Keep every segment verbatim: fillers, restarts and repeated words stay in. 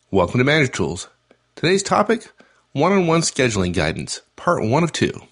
Welcome to Manager Tools. Today's topic, one-on-one scheduling guidance, part one of two.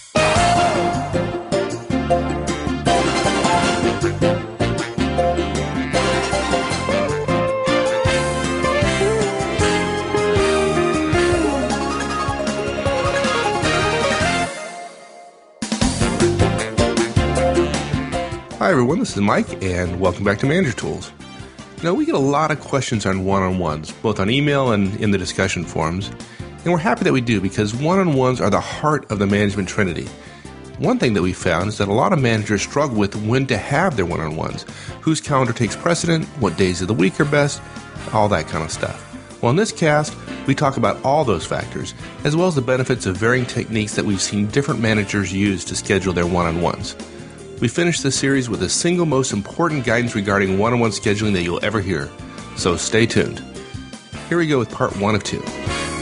Hi everyone, this is Mike, and welcome back to Manager Tools. Now, we get a lot of questions on one-on-ones, both on email and in the discussion forums, and we're happy that we do because one-on-ones are the heart of the management trinity. One thing that we found is that a lot of managers struggle with when to have their one-on-ones, whose calendar takes precedent, what days of the week are best, all that kind of stuff. Well, in this cast, we talk about all those factors, as well as the benefits of varying techniques that we've seen different managers use to schedule their one-on-ones. We finished this series with the single most important guidance regarding one-on-one scheduling that you'll ever hear, so stay tuned. Here we go with part one of two.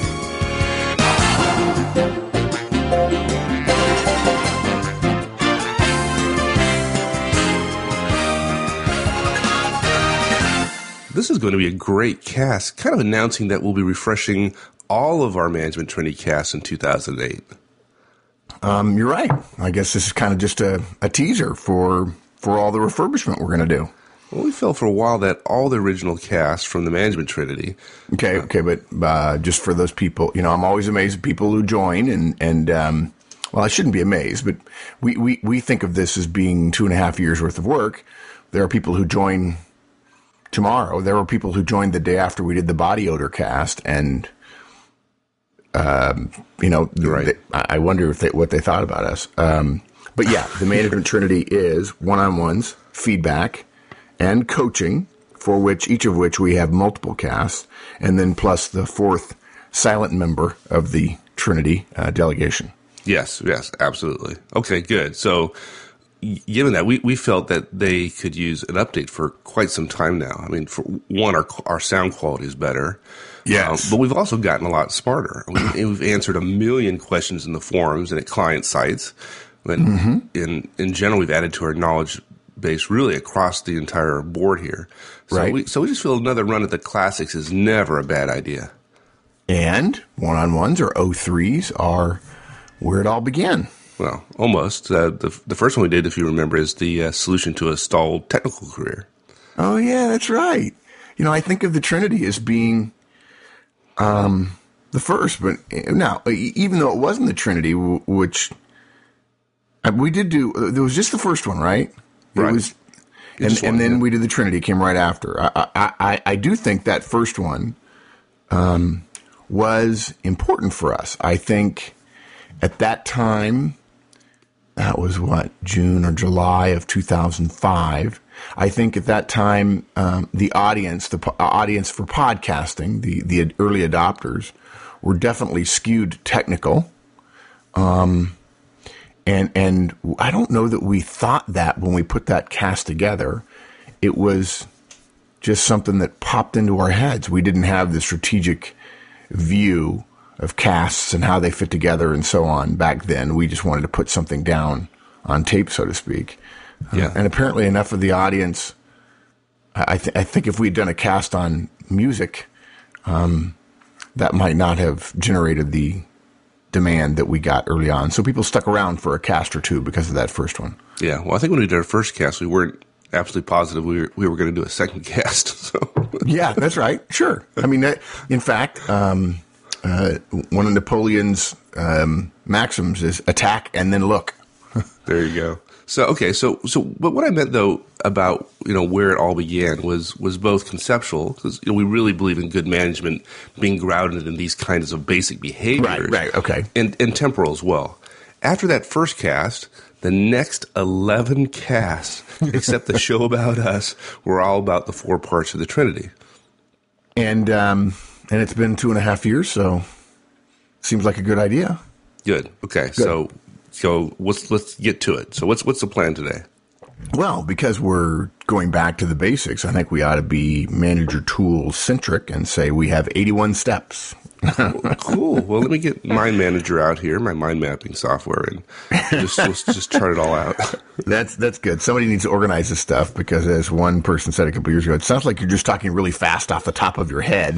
This is going to be a great cast, kind of announcing that we'll be refreshing all of our Management Trinity casts in two thousand eight. Um, you're right. I guess this is kind of just a, a teaser for for all the refurbishment we're going to do. Well, we felt for a while that all the original cast from the Management Trinity. Okay, okay, but uh, just for those people, you know, I'm always amazed at people who join, and and um, well, I shouldn't be amazed, but we, we we think of this as being two and a half years worth of work. There are people who join tomorrow. There were people who joined the day after we did the body odor cast, and. Um, you know, right. they, I wonder if they, what they thought about us. Um, but yeah, the Management Trinity is one-on-ones, feedback, and coaching, for which each of which we have multiple casts, and then plus the fourth silent member of the Trinity uh, delegation. Yes, yes, absolutely. Okay, good. So, given that, we, we felt that they could use an update for quite some time now. I mean, for one, our our sound quality is better. Yes. Um, but we've also gotten a lot smarter. We've, we've answered a million questions in the forums and at client sites. And mm-hmm. in, in general, we've added to our knowledge base really across the entire board here. So, right. we, so we just feel another run at the classics is never a bad idea. And one-on-ones or O threes are where it all began. Well, almost. Uh, the, the first one we did, if you remember, is the uh, solution to a stalled technical career. Oh, yeah, that's right. You know, I think of the Trinity as being... Um, the first, but now, even though it wasn't the Trinity, which we did do, there was just the first one, right? Right. It was, and, and then we did the Trinity, came right after. I, I, I, I do think that first one, um, was important for us. I think at that time, that was what, June or July of two thousand five. I think at that time, um, the audience, the po- audience for podcasting, the, the early adopters, were definitely skewed technical. Um, and, and I don't know that we thought that when we put that cast together. It was just something that popped into our heads. We didn't have the strategic view of casts and how they fit together and so on back then. We just wanted to put something down on tape, so to speak. Yeah. Uh, and apparently enough of the audience, I, th- I think if we'd done a cast on music, um, that might not have generated the demand that we got early on. So people stuck around for a cast or two because of that first one. Yeah. Well, I think when we did our first cast, we weren't absolutely positive we were, we were going to do a second cast. So. Yeah, that's right. Sure. I mean, that, in fact, um, uh, one of Napoleon's um, maxims is attack and then look. There you go. So, okay, so, so, but what I meant though about, you know, where it all began was, was both conceptual, because, you know, we really believe in good management being grounded in these kinds of basic behaviors. Right, right, okay. And, and temporal as well. After that first cast, the next eleven casts, except the show about us, were all about the four parts of the Trinity. And, um, and it's been two and a half years, so seems like a good idea. Good. Okay. Good. So, so let's, let's get to it. So what's, what's the plan today? Well, because we're going back to the basics, I think we ought to be manager tool centric and say we have eighty-one steps. Cool. Well, let me get Mind Manager out here, my mind mapping software, and just let's just chart it all out. That's that's good. Somebody needs to organize this stuff because, as one person said a couple years ago, it sounds like you're just talking really fast off the top of your head.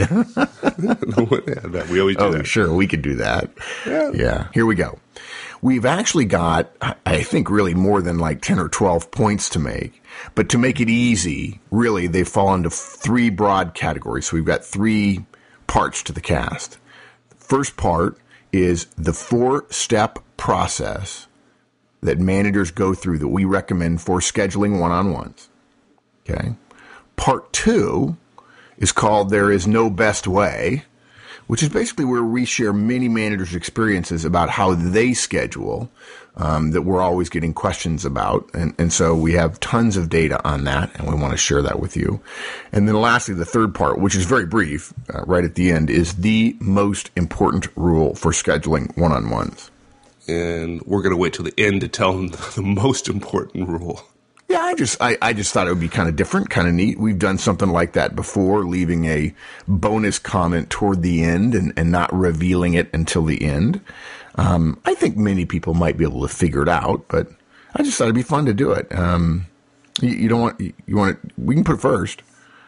Yeah, we always do oh, that. Sure, we could do that. Yeah. Yeah. Here we go. We've actually got, I think, really more than like ten or twelve points to make. But to make it easy, really, they fall into three broad categories. So we've got three parts to the cast. First part is the four-step process that managers go through that we recommend for scheduling one-on-ones. Okay. Part two is called There Is No Best Way, which is basically where we share many managers' experiences about how they schedule um, that we're always getting questions about. And, and so we have tons of data on that, and we want to share that with you. And then lastly, the third part, which is very brief, uh, right at the end, is the most important rule for scheduling one-on-ones. And we're going to wait till the end to tell them the most important rule. Yeah, I just I, I just thought it would be kind of different, kind of neat. We've done something like that before, leaving a bonus comment toward the end and, and not revealing it until the end. Um, I think many people might be able to figure it out, but I just thought it'd be fun to do it. Um, you, you don't want you want it? We can put it first.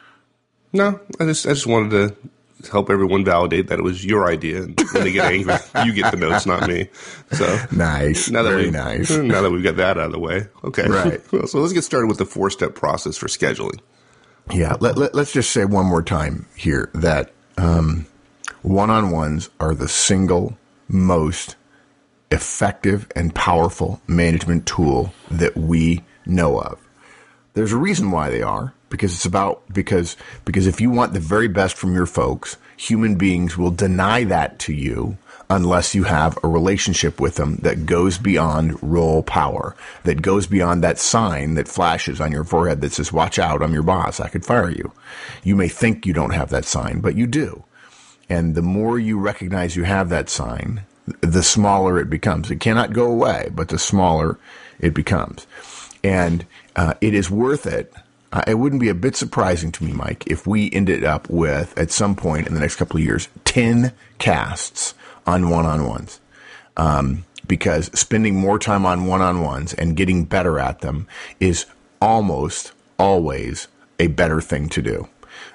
No, I just I just wanted to help everyone validate that it was your idea, and when they get angry, you get the notes, not me. So nice, now that very we, nice. Now that we've got that out of the way, okay, right. So let's get started with the four-step process for scheduling. Yeah, let, let, let's just say one more time here that um, one-on-ones are the single most effective and powerful management tool that we know of. There's a reason why they are. Because it's about, because, because if you want the very best from your folks, human beings will deny that to you unless you have a relationship with them that goes beyond role power, that goes beyond that sign that flashes on your forehead that says, watch out, I'm your boss, I could fire you. You may think you don't have that sign, but you do. And the more you recognize you have that sign, the smaller it becomes. It cannot go away, but the smaller it becomes. And uh, it is worth it. Uh, it wouldn't be a bit surprising to me, Mike, if we ended up with, at some point in the next couple of years, ten casts on one-on-ones. Um, because spending more time on one-on-ones and getting better at them is almost always a better thing to do.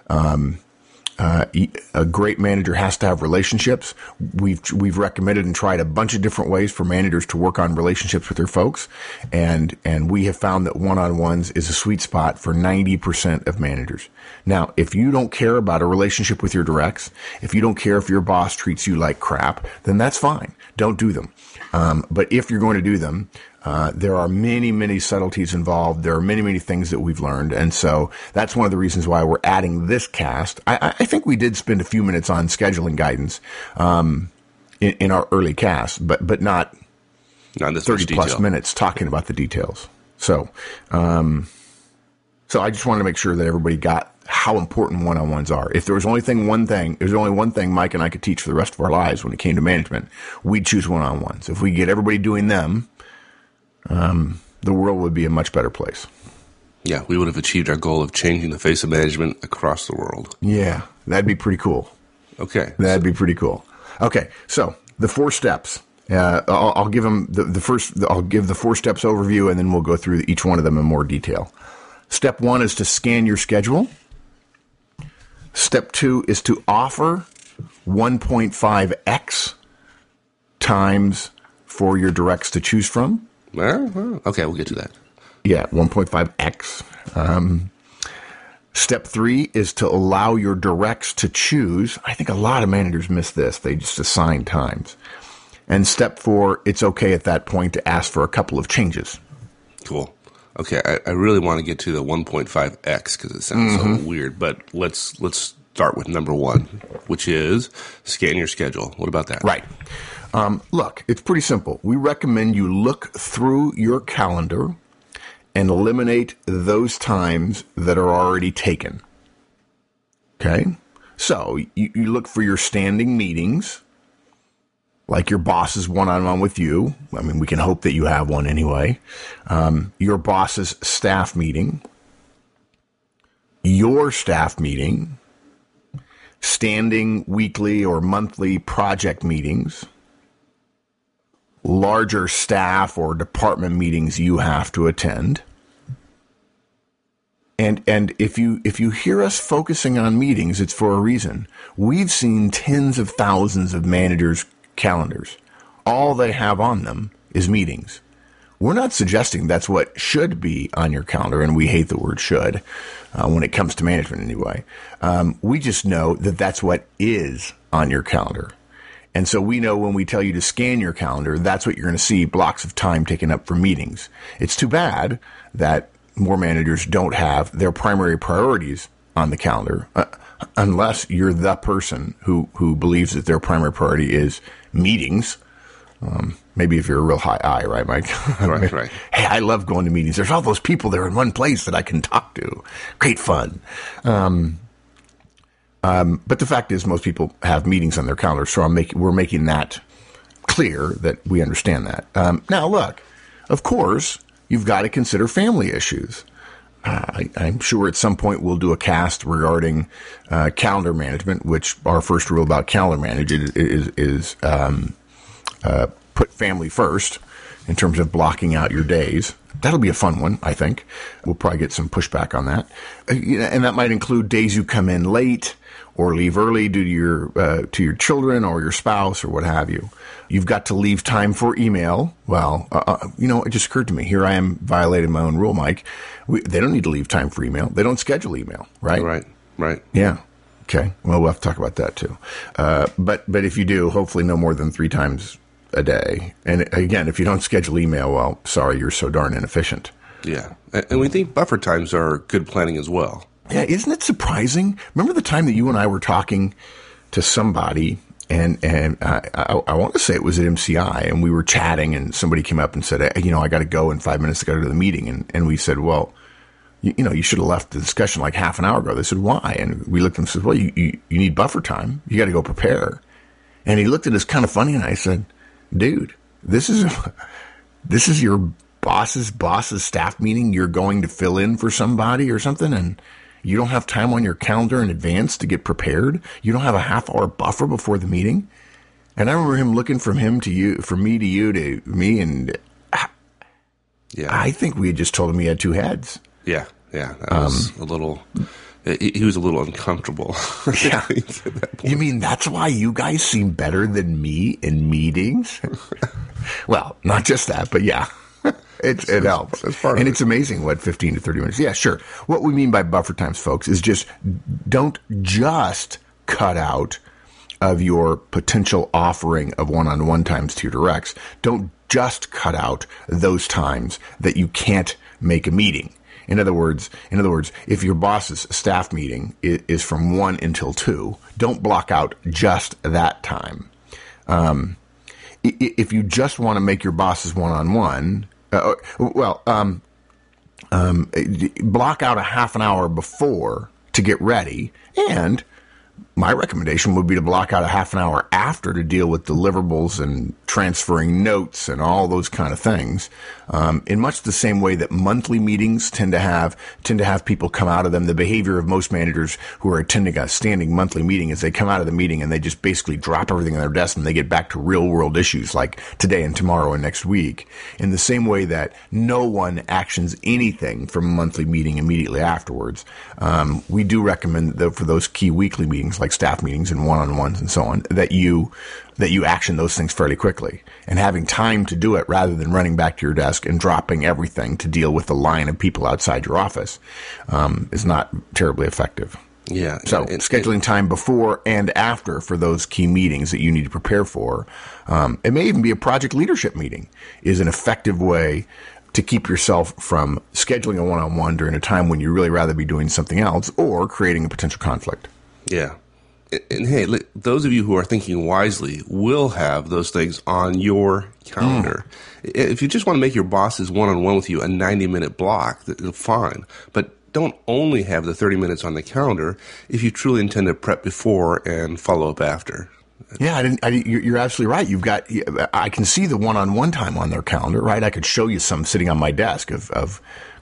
Um, Uh, a great manager has to have relationships. We've we've recommended and tried a bunch of different ways for managers to work on relationships with their folks, and and we have found that one-on-ones is a sweet spot for ninety percent of managers. Now, if you don't care about a relationship with your directs, if you don't care if your boss treats you like crap, then that's fine. Don't do them. Um, but if you're going to do them, Uh, there are many, many subtleties involved. There are many, many things that we've learned. And so that's one of the reasons why we're adding this cast. I, I think we did spend a few minutes on scheduling guidance um, in, in our early cast, but but not, not this thirty plus minutes talking about the details. So, um, so I just wanted to make sure that everybody got how important one-on-ones are. If there was only thing, one thing, there's only one thing Mike and I could teach for the rest of our lives when it came to management, we'd choose one-on-ones. If we get everybody doing them, Um, the world would be a much better place. Yeah, we would have achieved our goal of changing the face of management across the world. Yeah, that'd be pretty cool. Okay. That'd be pretty cool. Okay, so the four steps. Uh, I'll, I'll give them the, the first. I'll give the four steps overview, and then we'll go through each one of them in more detail. Step one is to scan your schedule. Step two is to offer one point five x times for your directs to choose from. Well, okay, we'll get to that. Yeah, one point five x. Um, step three is to allow your directs to choose. I think a lot of managers miss this. They just assign times. And step four, it's okay at that point to ask for a couple of changes. Cool. Okay, I, I really want to get to the one point five x because it sounds mm-hmm. so weird, but let's let's start with number one, which is scan your schedule. What about that? Right. Um, look, it's pretty simple. We recommend you look through your calendar and eliminate those times that are already taken. Okay? So you, you look for your standing meetings, like your boss's one-on-one with you. I mean, we can hope that you have one anyway. Um, your boss's staff meeting, your staff meeting, standing weekly or monthly project meetings, larger staff or department meetings you have to attend. And and if you if you hear us focusing on meetings, it's for a reason. We've seen tens of thousands of managers' calendars. All they have on them is meetings. We're not suggesting that's what should be on your calendar, and we hate the word should uh, when it comes to management anyway. Um, we just know that that's what is on your calendar. And so we know when we tell you to scan your calendar, that's what you're going to see, blocks of time taken up for meetings. It's too bad that more managers don't have their primary priorities on the calendar, uh, unless you're the person who, who believes that their primary priority is meetings. Um, maybe if you're a real high I, right, Mike? Right, right. Hey, I love going to meetings. There's all those people there in one place that I can talk to. Great fun. Um, um, but the fact is most people have meetings on their calendar, so I'm making, we're making that clear that we understand that. Um, now, look, of course, you've got to consider family issues. Uh, I, I'm sure at some point we'll do a cast regarding uh, calendar management, which our first rule about calendar management is, is, is um, uh, put family first in terms of blocking out your days. That'll be a fun one, I think. We'll probably get some pushback on that. Uh, you know, and that might include days you come in late or leave early due to your uh, to your children or your spouse or what have you. You've got to leave time for email. Well, uh, you know, it just occurred to me. Here I am violating my own rule, Mike. We, they don't need to leave time for email. They don't schedule email, right? Right, right. Yeah. Okay. Well, we'll have to talk about that too. Uh, but but if you do, hopefully no more than three times a day. And again, if you don't schedule email, well, sorry, you're so darn inefficient. Yeah. And we think buffer times are good planning as well. Yeah, isn't it surprising? Remember the time that you and I were talking to somebody, and and I, I, I want to say it was at M C I, and we were chatting, and somebody came up and said, hey, you know, I got to go in five minutes to go to the meeting. And, and we said, well, you, you know, you should have left the discussion like half an hour ago. They said, why? And we looked at them and said, well, you, you, you need buffer time. You got to go prepare. And he looked at us kind of funny, and I said, dude, this is this is your boss's boss's staff meeting. You're going to fill in for somebody or something, and you don't have time on your calendar in advance to get prepared. You don't have a half hour buffer before the meeting. And I remember him looking from him to you, from me to you to me, and yeah, I think we had just told him he had two heads. Yeah, yeah, that was um, a little. He was a little uncomfortable. Yeah. You mean that's why you guys seem better than me in meetings? Well, not just that, but yeah. It, it helps. That's part and of it's it. Amazing what fifteen to thirty minutes. Yeah, sure. What we mean by buffer times, folks, is just don't just cut out of your potential offering of one-on-one times to your directs. Don't just cut out those times that you can't make a meeting. In other words, in other words, if your boss's staff meeting is, is from one until two, don't block out just that time. Um, if you just want to make your boss's one-on-one, Uh, well, um, um, block out a half an hour before to get ready, and my recommendation would be to block out a half an hour after to deal with deliverables and transferring notes and all those kind of things. Um, in much the same way that monthly meetings tend to have tend to have people come out of them. The behavior of most managers who are attending a standing monthly meeting is they come out of the meeting and they just basically drop everything on their desk and they get back to real world issues like today and tomorrow and next week. In the same way that no one actions anything from a monthly meeting immediately afterwards, um, we do recommend that for those key weekly meetings like staff meetings and one-on-ones and so on, that you that you action those things fairly quickly, and having time to do it rather than running back to your desk and dropping everything to deal with the line of people outside your office um, is not terribly effective. Yeah. So and, and, scheduling time before and after for those key meetings that you need to prepare for, um, it may even be a project leadership meeting, is an effective way to keep yourself from scheduling a one-on-one during a time when you'd really rather be doing something else or creating a potential conflict. Yeah. And, and hey, those of you who are thinking wisely will have those things on your calendar. Mm. If you just want to make your boss's one-on-one with you a ninety-minute block, fine. But don't only have the thirty minutes on the calendar if you truly intend to prep before and follow up after. Yeah, I didn't, I, you're absolutely right. You've got, I can see the one-on-one time on their calendar, right? I could show you some sitting on my desk of, of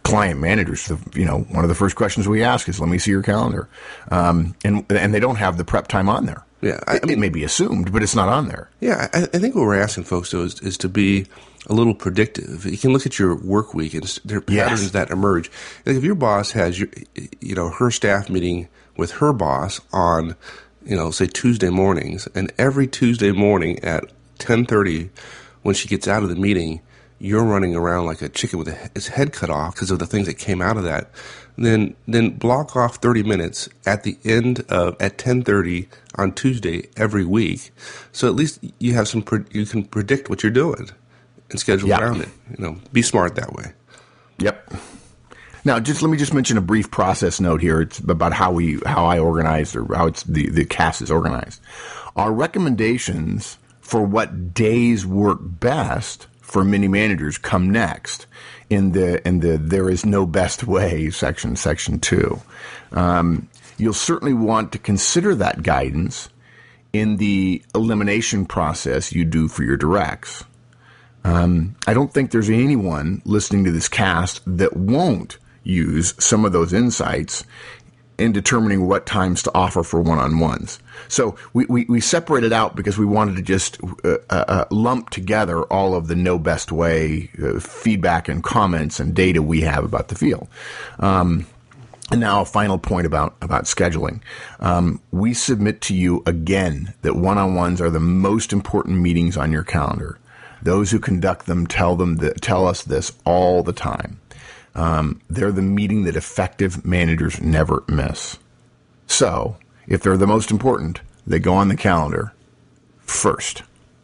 client managers, you know, one of the first questions we ask is, let me see your calendar. Um, and, and they don't have the prep time on there. Yeah, I, it, I mean, it may be assumed, but it's not on there. Yeah, I, I think what we're asking folks, though, is, is to be a little predictive. You can look at your work week, and there are patterns yes. that emerge. Like if your boss has, your, you know, her staff meeting with her boss on, you know, say Tuesday mornings, and every Tuesday morning at ten thirty, when she gets out of the meeting, you're running around like a chicken with a, its head cut off because of the things that came out of that, then then block off thirty minutes at the end of at ten thirty on Tuesday every week, so at least you have some pre- you can predict what you're doing and schedule yep. around it. You know, be smart that way. Yep. Now, just let me just mention a brief process note here. It's about how we how I organize or how it's the the C A S is organized. Our recommendations for what days work best for mini managers come next in the in the there is no best way section, section two. Um, you'll certainly want to consider that guidance in the elimination process you do for your directs. Um, I don't think there's anyone listening to this cast that won't use some of those insights in determining what times to offer for one-on-ones. So we, we, we separated out because we wanted to just uh, uh, lump together all of the no best way uh, feedback and comments and data we have about the field. Um, and now a final point about, about scheduling. Um, we submit to you again that one-on-ones are the most important meetings on your calendar. Those who conduct them tell them that, tell us this all the time. Um, they're the meeting that effective managers never miss. So, if they're the most important, they go on the calendar first.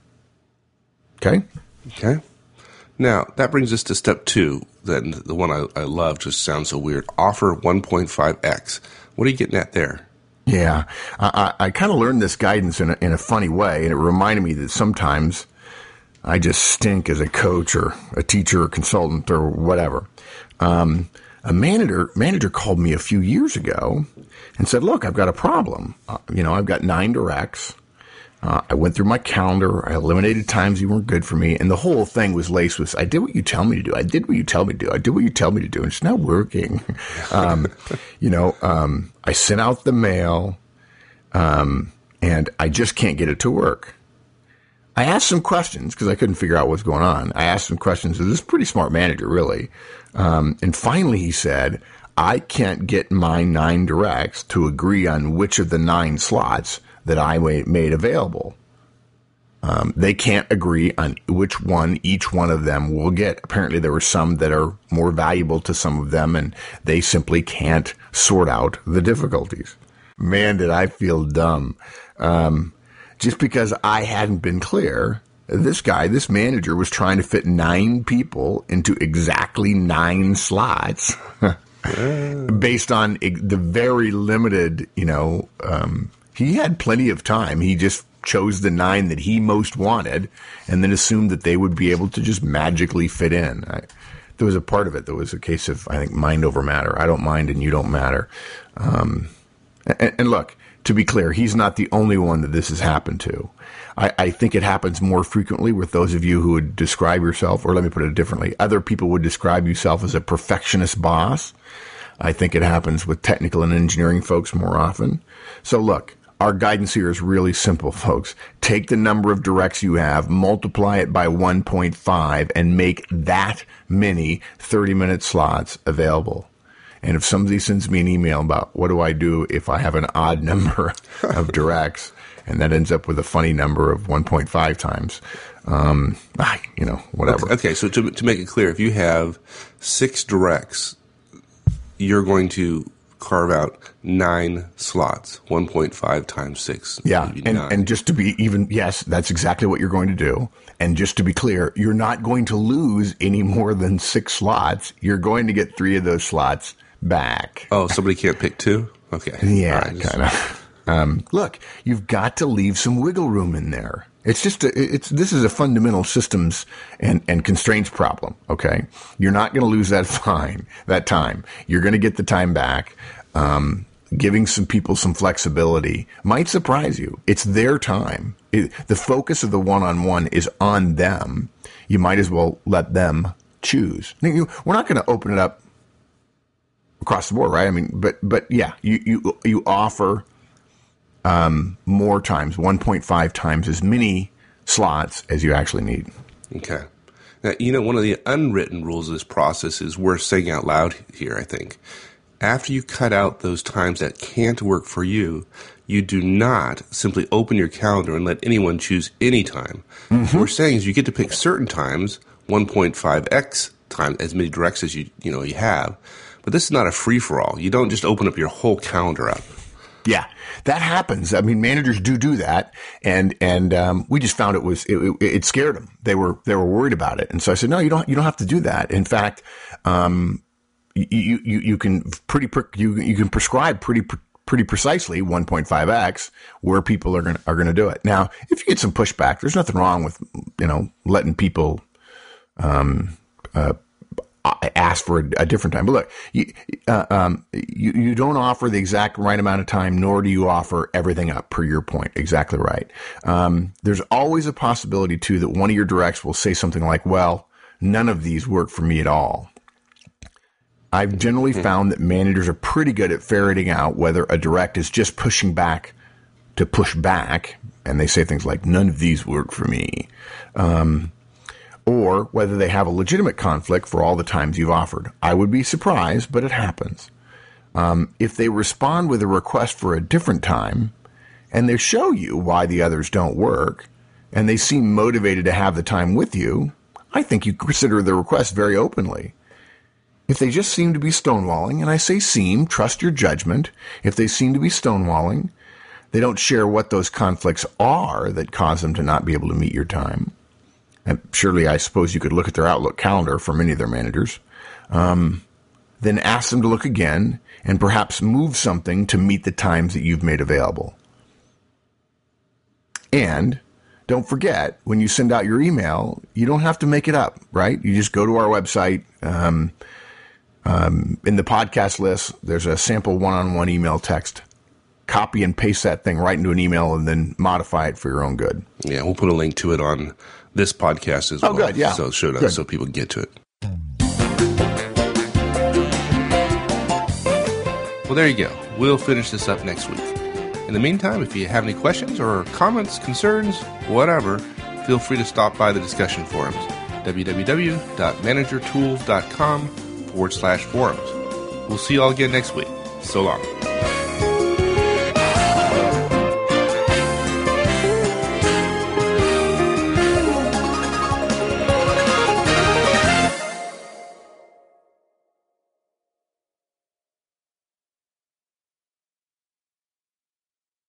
Okay? Okay. Now, that brings us to step two. Then the one I, I love just sounds so weird. Offer one point five x. What are you getting at there? Yeah. I, I, I kind of learned this guidance in a, in a funny way, and it reminded me that sometimes I just stink as a coach or a teacher or consultant or whatever. Um, a manager manager called me a few years ago and said, look, I've got a problem. Uh, you know, I've got nine directs. Uh, I went through my calendar. I eliminated times you weren't good for me. And the whole thing was laced with, I did what you tell me to do. I did what you tell me to do. I did what you tell me to do. And it's not working. um, you know, um, I sent out the mail, um, and I just can't get it to work. I asked some questions because I couldn't figure out what's going on. I asked some questions. This is a pretty smart manager, really. Um, and finally he said, I can't get my nine directs to agree on which of the nine slots that I made available. Um, they can't agree on which one each one of them will get. Apparently there were some that are more valuable to some of them, and they simply can't sort out the difficulties. Man, did I feel dumb. Um, just because I hadn't been clear. This guy, this manager, was trying to fit nine people into exactly nine slots based on the very limited, you know, um, he had plenty of time. He just chose the nine that he most wanted and then assumed that they would be able to just magically fit in. I, there was a part of it that was a case of, I think, mind over matter. I don't mind and you don't matter. Um, and, and look, to be clear, he's not the only one that this has happened to. I, I think it happens more frequently with those of you who would describe yourself, or let me put it differently, other people would describe yourself as a perfectionist boss. I think it happens with technical and engineering folks more often. So look, our guidance here is really simple, folks. Take the number of directs you have, multiply it by one point five, and make that many thirty-minute slots available. And if somebody sends me an email about what do I do if I have an odd number of directs, and that ends up with a funny number of one point five times, um, you know, whatever. Okay, okay, so to to make it clear, if you have six directs, you're going to carve out nine slots, one point five times six. Yeah, and, and just to be even, yes, that's exactly what you're going to do. And just to be clear, you're not going to lose any more than six slots. You're going to get three of those slots back. Oh, somebody can't pick two? Okay. Yeah, right, kind of. Um, look, you've got to leave some wiggle room in there. It's just a, it's this is a fundamental systems and, and constraints problem. Okay, you're not going to lose that fine that time. You're going to get the time back. Um, giving some people some flexibility might surprise you. It's their time. It, the focus of the one-on-one is on them. You might as well let them choose. We're not going to open it up across the board, right? I mean, but but yeah, you you you offer um, more times, one point five times as many slots as you actually need. Okay. Now, you know, one of the unwritten rules of this process is worth saying out loud here, I think. After you cut out those times that can't work for you, you do not simply open your calendar and let anyone choose any time. Mm-hmm. What we're saying is you get to pick certain times, one point five x times, as many directs as you, you know, you have. But this is not a free-for-all. You don't just open up your whole calendar up. Yeah, that happens. I mean, managers do do that, and and um, we just found it was it, it, it scared them. They were they were worried about it, and so I said, no, you don't you don't have to do that. In fact, um, you you you can pretty you you can prescribe pretty pretty precisely one point five x where people are going are going to do it. Now, if you get some pushback, there's nothing wrong with you know letting people um uh. ask for a, a different time. But look, you, uh, um, you, you don't offer the exact right amount of time, nor do you offer everything up, per your point. Exactly right. Um, there's always a possibility, too, that one of your directs will say something like, well, none of these work for me at all. I've generally mm-hmm. found that managers are pretty good at ferreting out whether a direct is just pushing back to push back, and they say things like, none of these work for me. Um, or whether they have a legitimate conflict for all the times you've offered. I would be surprised, but it happens. Um, if they respond with a request for a different time, and they show you why the others don't work, and they seem motivated to have the time with you, I think you consider the request very openly. If they just seem to be stonewalling, and I say seem, trust your judgment, if they seem to be stonewalling, they don't share what those conflicts are that cause them to not be able to meet your time. And surely I suppose you could look at their Outlook calendar for many of their managers, um, then ask them to look again and perhaps move something to meet the times that you've made available. And don't forget, when you send out your email, you don't have to make it up, right? You just go to our website. Um, um, in the podcast list, there's a sample one-on-one email text. Copy and paste that thing right into an email and then modify it for your own good. Yeah, we'll put a link to it on this podcast as well. Oh, good, yeah. So show that so people can get to it. Well, there you go. We'll finish this up next week. In the meantime, if you have any questions or comments, concerns, whatever, feel free to stop by the discussion forums. www.managertools.com forward slash forums. We'll see you all again next week. So long.